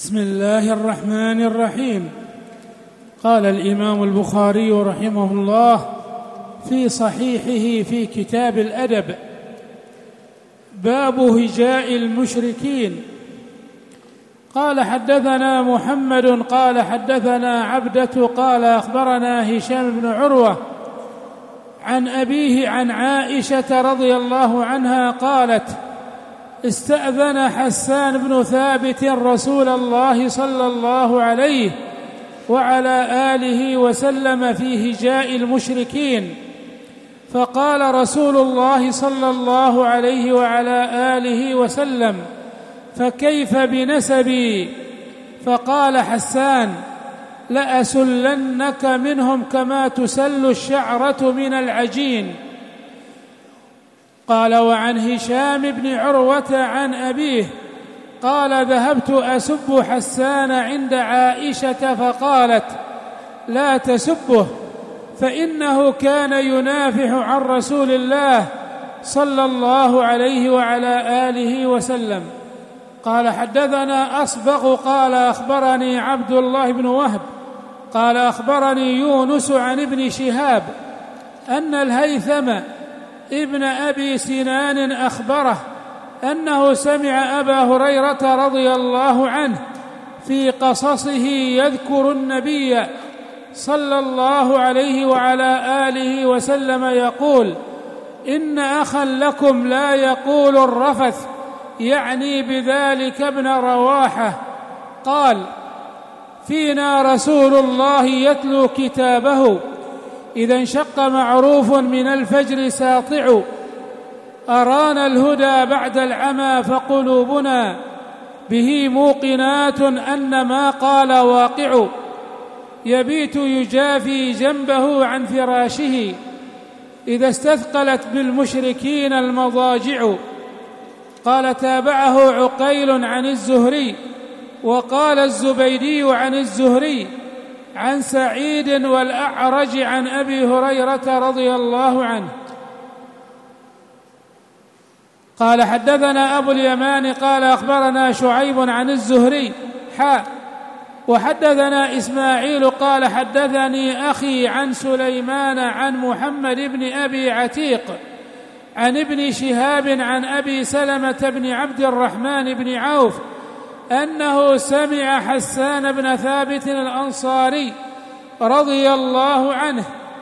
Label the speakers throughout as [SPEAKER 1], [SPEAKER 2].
[SPEAKER 1] بسم الله الرحمن الرحيم. قال الإمام البخاري رحمه الله في صحيحه في كتاب الأدب: باب هجاء المشركين. قال حدثنا محمد قال حدثنا عبدة قال أخبرنا هشام بن عروة عن أبيه عن عائشة رضي الله عنها قالت: استأذن حسان بن ثابت رسول الله صلى الله عليه وعلى آله وسلم في هجاء المشركين، فقال رسول الله صلى الله عليه وعلى آله وسلم: فكيف بنسبي؟ فقال حسان: لأسلنك منهم كما تسل الشعرة من العجين. قال: وعن هشام بن عروة عن أبيه قال: ذهبت أسب حسان عند عائشة فقالت: لا تسبه فإنه كان ينافح عن رسول الله صلى الله عليه وعلى آله وسلم. قال حدثنا أصبغ قال أخبرني عبد الله بن وهب قال أخبرني يونس عن ابن شهاب أن الهيثم ابن أبي سنان أخبره أنه سمع أبا هريرة رضي الله عنه في قصصه يذكر النبي صلى الله عليه وعلى آله وسلم يقول: إن أخا لكم لا يقول الرفث، يعني بذلك ابن رواحة. قال: فينا رسول الله يتلو كتابه: إذا انشق معروف من الفجر ساطع، أرانا الهدى بعد العمى فقلوبنا به موقنات أن ما قال واقع، يبيت يجافي جنبه عن فراشه إذا استثقلت بالمشركين المضاجع. قال: تابعه عقيل عن الزهري، وقال الزبيدي عن الزهري عن سعيد والأعرج عن أبي هريرة رضي الله عنه. قال حدثنا أبو اليمان قال أخبرنا شعيب عن الزهري وحدثنا إسماعيل قال حدثني أخي عن سليمان عن محمد بن أبي عتيق عن ابن شهاب عن أبي سلمة بن عبد الرحمن بن عوف أنه سمع حسان بن ثابت الأنصاري رضي الله عنه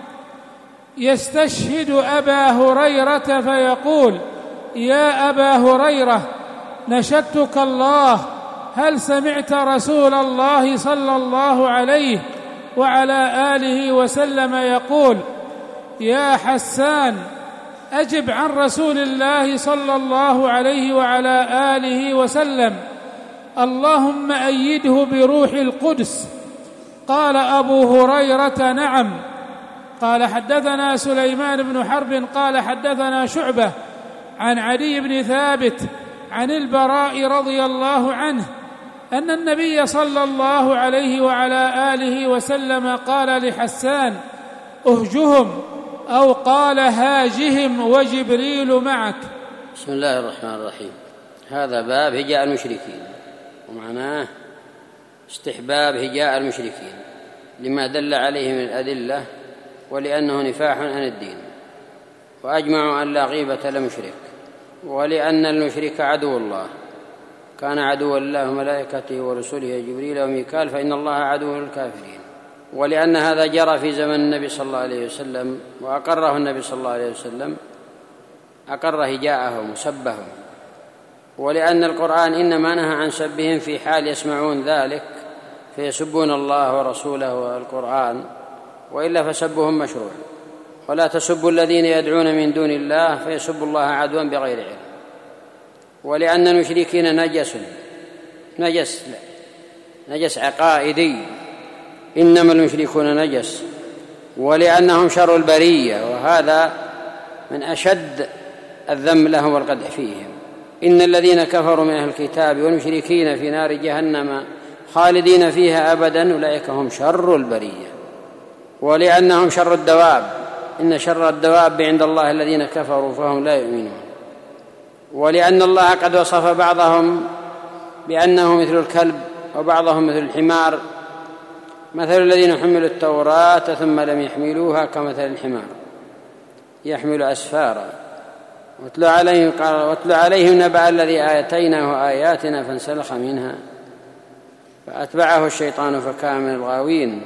[SPEAKER 1] يستشهد أبا هريرة فيقول: يا أبا هريرة، نشدتك الله، هل سمعت رسول الله صلى الله عليه وعلى آله وسلم يقول: يا حسان، أجب عن رسول الله صلى الله عليه وعلى آله وسلم، اللهم أيده بروح القدس. قال أبو هريرة: نعم. قال حدثنا سليمان بن حرب قال حدثنا شعبة عن علي بن ثابت عن البراء رضي الله عنه أن النبي صلى الله عليه وعلى آله وسلم قال لحسان: أهجهم، أو قال: هاجهم وجبريل معك.
[SPEAKER 2] بسم الله الرحمن الرحيم. هذا باب هجاء المشركين، ومعناه استحباب هجاء المشركين لما دل عليه من الأدلة، ولأنه نفاح عن الدين، وأجمعوا أن لا غيبة لمشرك، ولأن المشرك عدو الله، كان عدوا لله وملائكته ورسله جبريل وميكال، فإن الله عدو للكافرين، ولأن هذا جرى في زمن النبي صلى الله عليه وسلم وأقره النبي صلى الله عليه وسلم، أقر هجاءهم وسبهم، ولأن القرآن إنما نهى عن سبهم في حال يسمعون ذلك فيسبون الله ورسوله والقرآن، وإلا فسبهم مشروع. ولا تسبوا الذين يدعون من دون الله فيسبوا الله عدوا بغير علم. ولأن المشركين نجس عقائدي، إنما المشركون نجس، ولأنهم شر البرية، وهذا من أشد الذم لهم والقدح فيهم. إن الذين كفروا من أهل الكتاب والمشركين في نار جهنم خالدين فيها أبدا، أولئك هم شر البرية. ولأنهم شر الدواب، إن شر الدواب عند الله الذين كفروا فهم لا يؤمنون. ولأن الله قد وصف بعضهم بأنه مثل الكلب وبعضهم مثل الحمار، مثل الذين حملوا التوراة ثم لم يحملوها كمثل الحمار يحمل أسفارا. واتل عليهم نبأ الذي آتيناه آياتنا فانسلخ منها فأتبعه الشيطان فكان من الغاوين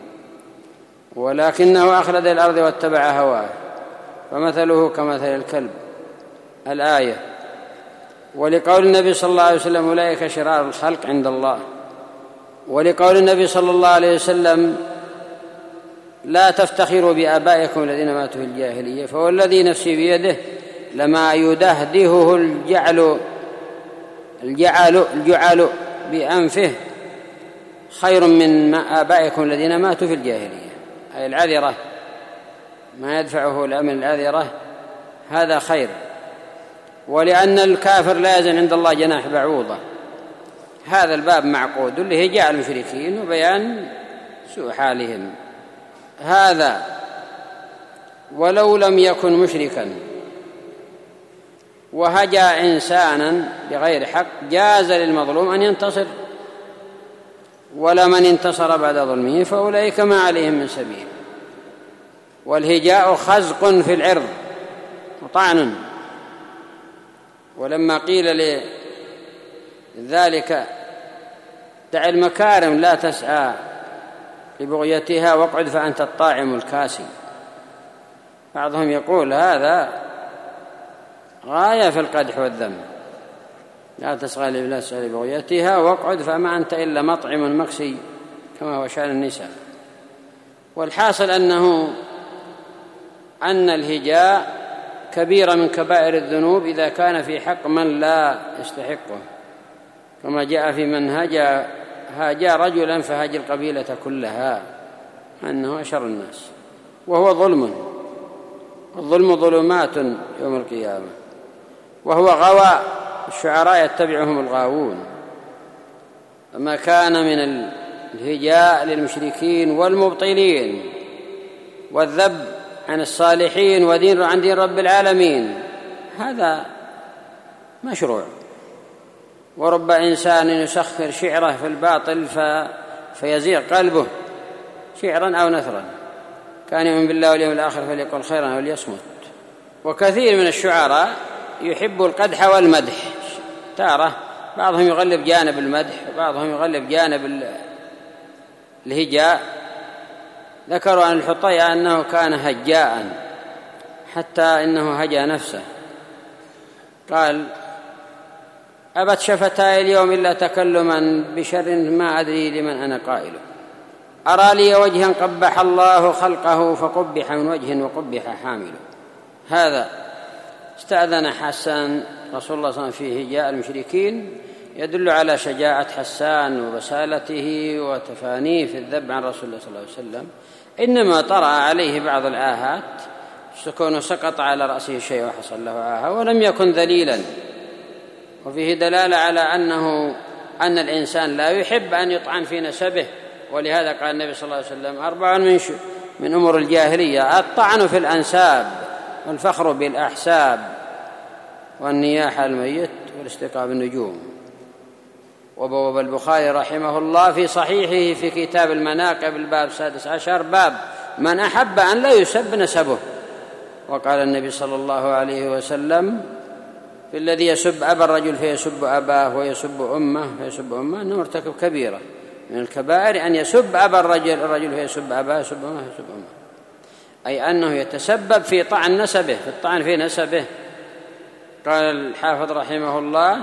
[SPEAKER 2] ولكنه أخلد الأرض واتبع هواه فمثله كمثل الكلب الآية. ولقول النبي صلى الله عليه وسلم أولئك شرار الخلق عند الله. ولقول النبي صلى الله عليه وسلم لا تفتخروا بآبائكم الذين ماتوا في الجاهلية فوالذي نفسي بيده لما يدهدهه الجعل بأنفه خير من آبائكم الذين ماتوا في الجاهلية، أي العذرة ما يدفعه الأمن العذرة هذا خير. ولأن الكافر لا يزن عند الله جناح بعوضة. هذا الباب معقود لهجاء المشركين وبيان سوء حالهم. هذا ولو لم يكن مشركا وهجى إنسانا بغير حق جاز للمظلوم أن ينتصر، ولمن انتصر بعد ظلمه فأولئك ما عليهم من سبيل. والهجاء خزق في العرض وطعن. ولما قيل لذلك دع المكارم لا تسعى لبغيتها واقعد فأنت الطاعم الكاسي، بعضهم يقول هذا غاية في القدح والذم، لا تسعى لبغيتها واقعد فما أنت إلا مطعم مكسي كما هو شأن النساء. والحاصل أن الهجاء كبيرة من كبائر الذنوب إذا كان في حق من لا يستحقه، كما جاء في من هاجى رجلا فهاج القبيلة كلها أنه أشر الناس، وهو ظلم. الظلم ظلمات يوم القيامة، وهو غوى الشعراء يتبعهم الغاوون. فما كان من الهجاء للمشركين والمبطلين والذب عن الصالحين ودين عن دين رب العالمين هذا مشروع. ورب إنسان يسخر شعره في الباطل فيزيغ قلبه شعرا أو نثرا، كان يؤمن بالله واليوم الآخر فليقل خيرا أو ليصمت. وكثير من الشعراء يحب القدح والمدح، تارة بعضهم يغلب جانب المدح وبعضهم يغلب جانب الهجاء. ذكروا عن الحطيئة أنه كان هجاء حتى إنه هجا نفسه، قال أبت شفتاي اليوم إلا تكلما بشر ما أدري لمن أنا قائل، أرى لي وجها قبح الله خلقه فقبح من وجه وقبح حامله. هذا استأذن حسان رسول الله صلى الله عليه وسلم في هجاء المشركين، يدل على شجاعة حسان وبسالته وتفانيه في الذب عن رسول الله صلى الله عليه وسلم. إنما طرأ عليه بعض الآهات سكون سقط على رأسه شيء وحصل له آهة ولم يكن ذليلا. وفيه دلالة على أن الإنسان لا يحب أن يطعن في نسبه، ولهذا قال النبي صلى الله عليه وسلم 4 من أمور الجاهلية: الطعن في الأنساب والفخر بالأحساب والنياحة الميت والاستقاء بالنجوم. وبوب البخاري رحمه الله في صحيحه في كتاب المناقب الباب 16 باب من أحب أن لا يسب نسبه. وقال النبي صلى الله عليه وسلم في الذي يسب أبا الرجل فيسب أباه ويسب أمه فيسب أمه أنه مرتكب كبيرة من الكبائر أن يسب أبا الرجل فيسب أباه يسب أمه فيسب أمه، أي أنه يتسبب في طعن نسبه، في الطعن في نسبه. قال الحافظ رحمه الله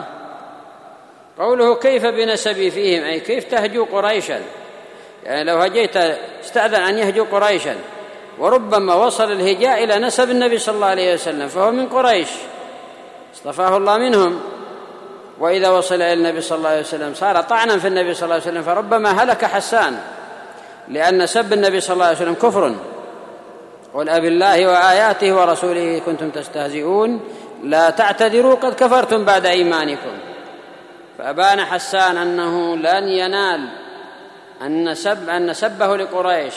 [SPEAKER 2] قوله كيف بنسبي فيهم، أي كيف تهجو قريشا، يعني لو هجيت استأذن أن يهجو قريشا، وربما وصل الهجاء إلى نسب النبي صلى الله عليه وسلم فهو من قريش اصطفاه الله منهم. وإذا وصل إلى النبي صلى الله عليه وسلم صار طعنا في النبي صلى الله عليه وسلم، فربما هلك حسان، لأن سب النبي صلى الله عليه وسلم كفر. قل أبالله وآياته ورسوله كنتم تستهزئون لا تعتذروا قد كفرتم بعد إيمانكم. فأبان حسان أنه لن ينال أن سبه لقريش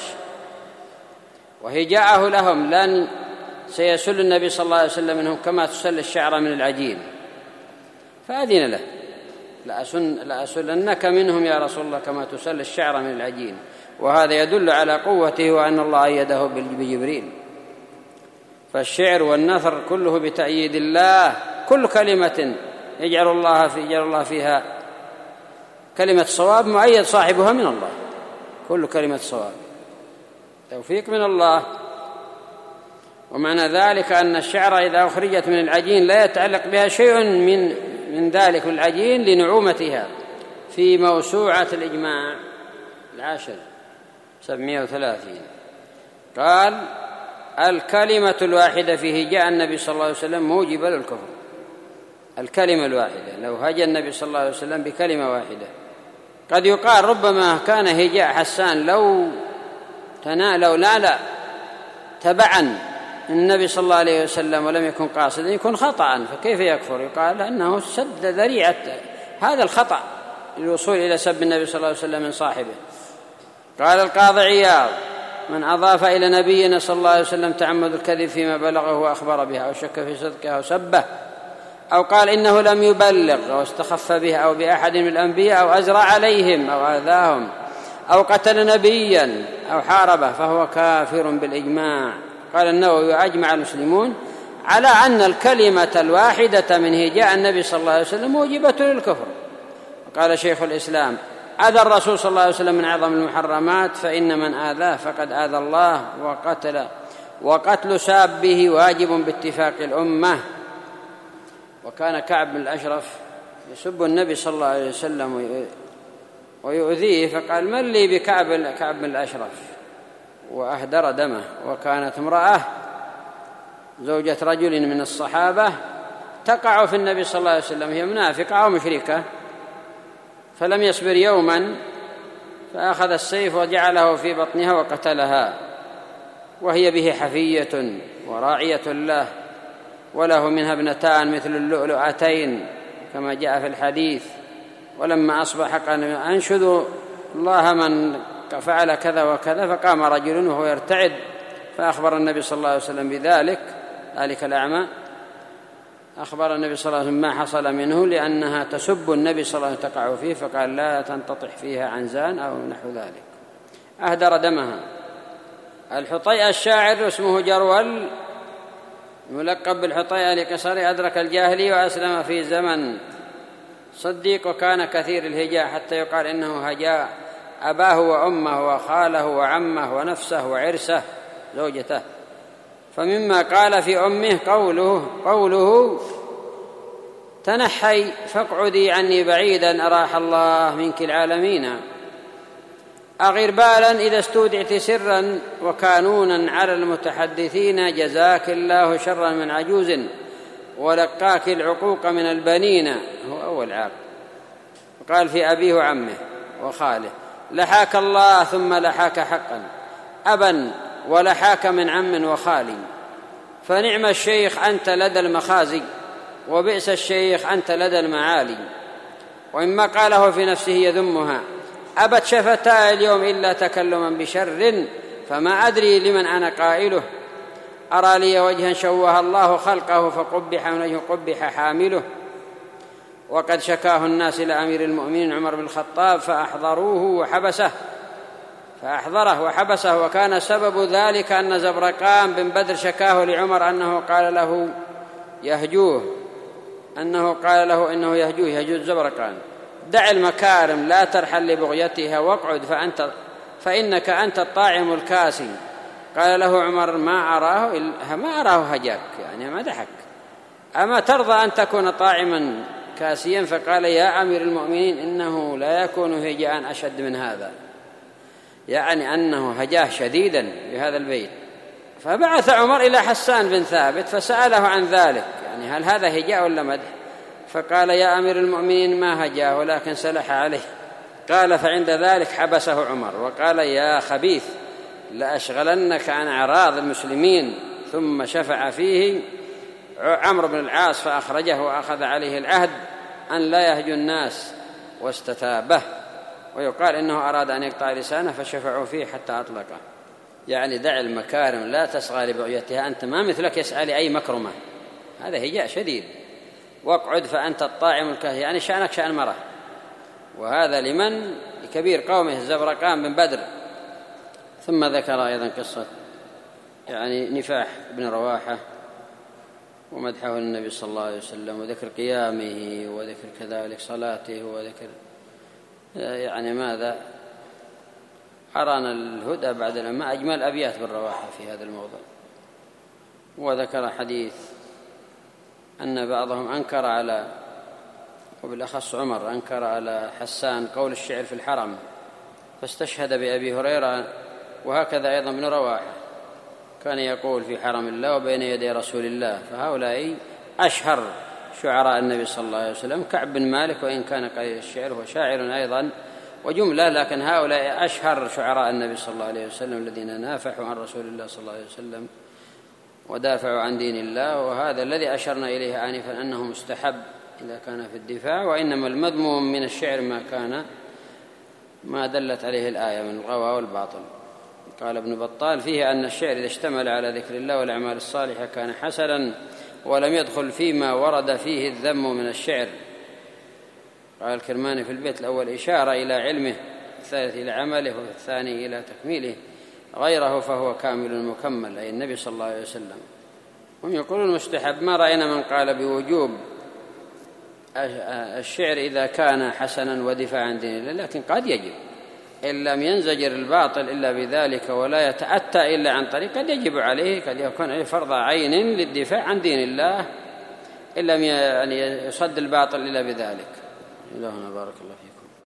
[SPEAKER 2] وهجاءه لهم لن سيسل النبي صلى الله عليه وسلم منهم كما تسل الشعر من العجين، فأذن له لأسلنك منهم يا رسول الله كما تسل الشعر من العجين. وهذا يدل على قوته وأن الله أيده بجبريل. فالشعر والنثر كله بتأييد الله، كل كلمة يجعل الله فيها كلمة صواب مؤيد صاحبها من الله، كل كلمة صواب توفيق من الله. ومعنى ذلك أن الشعر إذا أخرجت من العجين لا يتعلق بها شيء من ذلك العجين لنعومتها. في موسوعة الإجماع 730 قال: الكلمة الواحدة في هجاء النبي صلى الله عليه وسلم موجبة للكفر. الكلمة الواحدة، لو هجى النبي صلى الله عليه وسلم بكلمة واحدة. قد يقال ربما كان هجاء حسان لو نال تبعا النبي صلى الله عليه وسلم ولم يكن قاصدا يكون خطأ، فكيف يكفر؟ يقال أنه سد ذريعة هذا الخطأ للوصول إلى سب النبي صلى الله عليه وسلم من صاحبه. قال القاضي عياض: من أضاف إلى نبينا صلى الله عليه وسلم تعمد الكذب فيما بلغه وأخبر بها أو شك في صدقه أو سبه أو قال إنه لم يبلغ أو استخف به أو بأحد من الأنبياء أو أزرع عليهم أو آذاهم أو قتل نبيا أو حاربه فهو كافر بالإجماع. قال النووي: أجمع المسلمون على أن الكلمة الواحدة من هجاء النبي صلى الله عليه وسلم موجبة للكفر. قال شيخ الإسلام: أذى الرسول صلى الله عليه وسلم من أعظم المحرمات، فإن من آذاه فقد آذى الله، وقتل سابه واجب باتفاق الأمة. وكان كعب بن الأشرف يسب النبي صلى الله عليه وسلم ويؤذيه، فقال: من لي بكعب بن الأشرف؟ وأهدر دمه. وكانت امرأة زوجة رجل من الصحابة تقع في النبي صلى الله عليه وسلم، هي منافقة أو مشركة، فلم يصبر يوما فأخذ السيف وجعله في بطنها وقتلها، وهي به حفية وراعية له، وله منها ابنتان مثل اللؤلؤتين كما جاء في الحديث. ولما أصبح قال: أنشد الله من فعل كذا وكذا. فقام رجل وهو يرتعد فأخبر النبي صلى الله عليه وسلم بذلك، ذلك الأعمى أخبر النبي صلى الله عليه وسلم ما حصل منه، لأنها تسب النبي صلى الله عليه وسلم تقع فيه، فقال: لا تنتطح فيها عنزان أو نحو ذلك. أهدر دمها. الحطيئة الشاعر اسمه جرول ملقب بالحطيئة لقصر، أدرك الجاهلي وأسلم في زمن صديق، وكان كثير الهجاء حتى يقال إنه هجاء أباه وأمه وخاله وعمه ونفسه وعرسه زوجته. فمما قال في أمه قوله: تنحي فاقعدي عني بعيدا أراح الله منك العالمين. أغر بالا إذا استودعت سرا وكانونا على المتحدثين، جزاك الله شرا من عجوز ولقاك العقوق من البنين. هو أول عاق. وقال في أبيه وعمه وخاله: لحاك الله ثم لحاك حقا أبا ولحاك من عم وخالي، فنعم الشيخ أنت لدى المخازي وبئس الشيخ أنت لدى المعالي. وإما قاله في نفسه يذمها: أبت شفتاي اليوم إلا تكلما بشر، فما أدري لمن أنا قائله. أرى لي وجها شوه الله خلقه، فقبح من وجه قبح حامله. وقد شكاه الناس إلى أمير المؤمنين عمر بن الخطاب فأحضره وحبسه، وكان سبب ذلك أن زبرقان بن بدر شكاه لعمر أنه قال له إنه يهجوه زبرقان: دع المكارم لا ترحل لبغيتها واقعد فإنك أنت الطاعم الكاسي. قال له عمر: ما أراه هجاك، يعني ما دحك، أما ترضى أن تكون طاعما كاسيا؟ فقال: يا أمير المؤمنين إنه لا يكون هجاء أشد من هذا، يعني أنه هجاه شديدا بهذا البيت. فبعث عمر إلى حسان بن ثابت فسأله عن ذلك، يعني هل هذا هجاء ولا مدح؟ فقال: يا أمير المؤمنين ما هجاه ولكن سلح عليه. قال: فعند ذلك حبسه عمر وقال: يا خبيث لأشغلنك عن أعراض المسلمين. ثم شفع فيه عمرو بن العاص فأخرجه وأخذ عليه العهد أن لا يهجو الناس واستتابه. ويقال إنه أراد أن يقطع لسانه فشفعوا فيه حتى أطلقه. يعني دع المكارم لا تسعى لبغيتها، أنت ما مثلك يسعى لأي مكرمة، هذا هجاء شديد. واقعد فأنت الطاعم الكاسي، يعني شأنك شأن مرة. وهذا لمن؟ لكبير قومه الزبرقان بن بدر. ثم ذكر أيضا قصة يعني نفاح بن رواحة ومدحه النبي صلى الله عليه وسلم، وذكر قيامه، وذكر كذلك صلاته، وذكر يعني ماذا أرانا الهدى بعد ما أجمل أبيات بن رواحة في هذا الموضوع. وذكر حديث أن بعضهم أنكر على، وبالأخص عمر أنكر على حسان قول الشعر في الحرم فاستشهد بأبي هريرة. وهكذا أيضا ابن رواحة كان يقول في حرم الله وبين يدي رسول الله. فهؤلاء أشهر شعراء النبي صلى الله عليه وسلم. كعب بن مالك وإن كان قليل الشعر هو شاعر أيضا وجملة، لكن هؤلاء أشهر شعراء النبي صلى الله عليه وسلم الذين نافحوا عن رسول الله صلى الله عليه وسلم ودافعوا عن دين الله. وهذا الذي أشرنا إليه آنفا أنه مستحب إذا كان في الدفاع، وإنما المذموم من الشعر ما دلت عليه الآية من الغوى والباطل. قال ابن بطال فيه أن الشعر إذا اشتمل على ذكر الله والأعمال الصالحة كان حسنا، ولم يدخل فيما ورد فيه الذم من الشعر. قال الكرماني في البيت الأول إشارة إلى علمه، الثالث إلى عمله، والثاني إلى تكميله، غيره فهو كامل مكمل أي النبي صلى الله عليه وسلم. هم يقولون المستحب. ما رأينا من قال بوجوب الشعر إذا كان حسنا ودفاع عن دين الله، لكن قد يجب إن لم ينزجر الباطل إلا بذلك ولا يتأتى إلا عن طريق، قد يجب عليه، قد يكون عليه فرض عين للدفاع عن دين الله إن لم يعني يصد الباطل إلا بذلك. إلهنا بارك الله فيك.